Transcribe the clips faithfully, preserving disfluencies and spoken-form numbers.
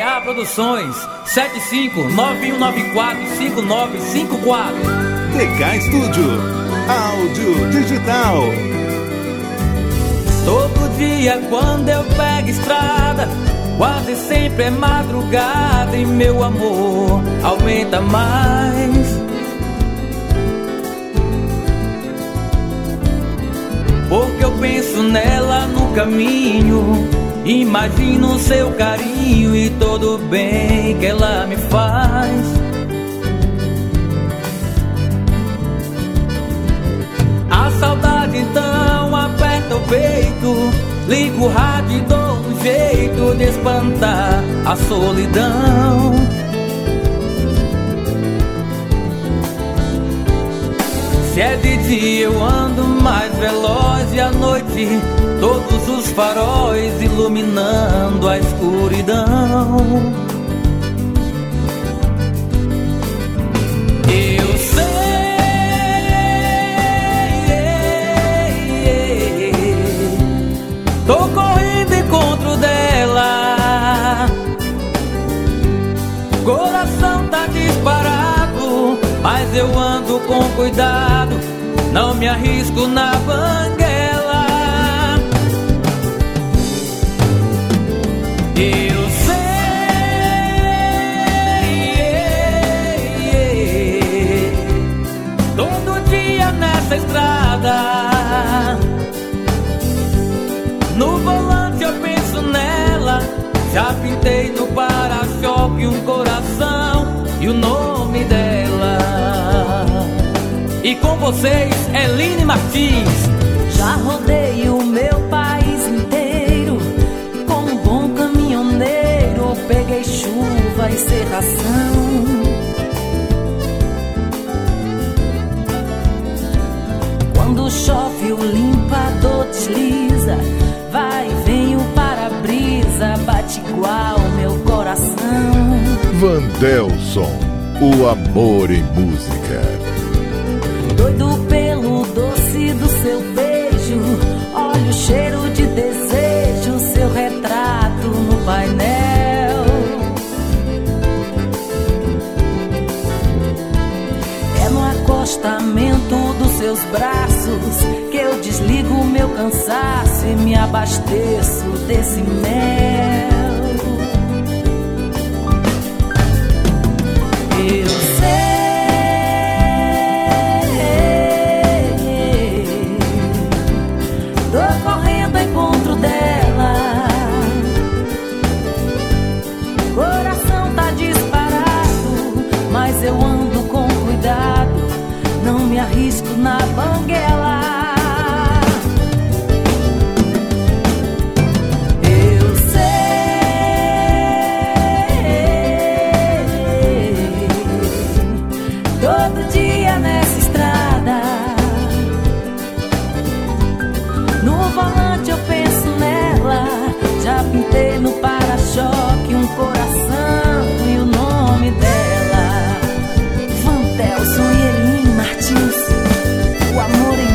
A Produções, sete cinco nove um nove quatro cinco nove cinco quatro. T K Studio, áudio digital. Todo dia quando eu pego estrada, quase sempre é madrugada e meu amor aumenta mais. Porque eu penso nela no caminho, imagino seu carinho e todo o bem que ela me faz. A saudade então aperta o peito, ligo o rádio e dou um jeito de espantar a solidão. Se é de dia eu ando mais veloz e à noite todos os faróis iluminando a escuridão. Eu sei, tô correndo encontro dela, coração tá disparado, mas eu ando com cuidado, não me arrisco na banguela. Eu sei, todo dia nessa estrada, no volante eu penso nela, já pintei no para-choque um coração e o nome dela. E com vocês, Eline Martins. Já rodei o meu país inteiro, como um bom caminhoneiro, peguei chuva e cerração. Quando chove o limpador desliza, vai e vem o para-brisa, bate igual meu coração. Vandelson, o amor em música. Doido pelo doce do seu beijo, olha o cheiro de desejo, seu retrato no painel. É no acostamento dos seus braços que eu desligo o meu cansaço e me abasteço desse mel. Eu sei, tô correndo ao encontro dela, coração tá disparado, mas eu ando com cuidado, não me arrisco na banguela. Eu sei, todo dia nessa estrada, no volante eu penso nela, já pintei no para-choque um coração e o nome dela. Vandelson e Eline Martins, o amor em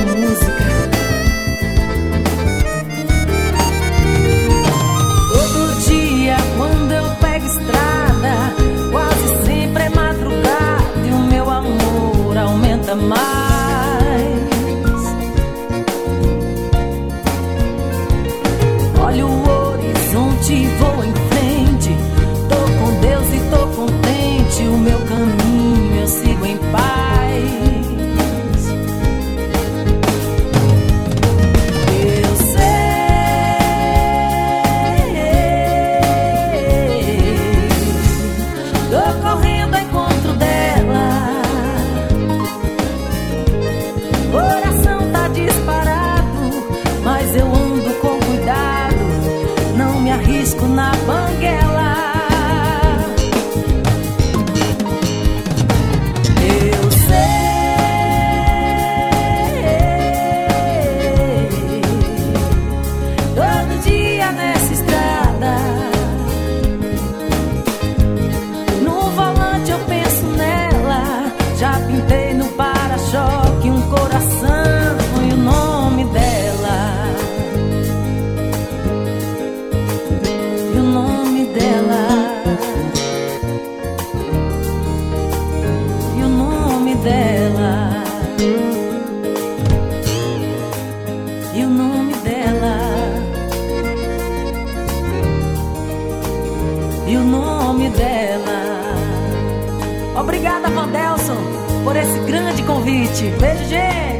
Obrigada, Vandelson, por esse grande convite. Beijo, gente!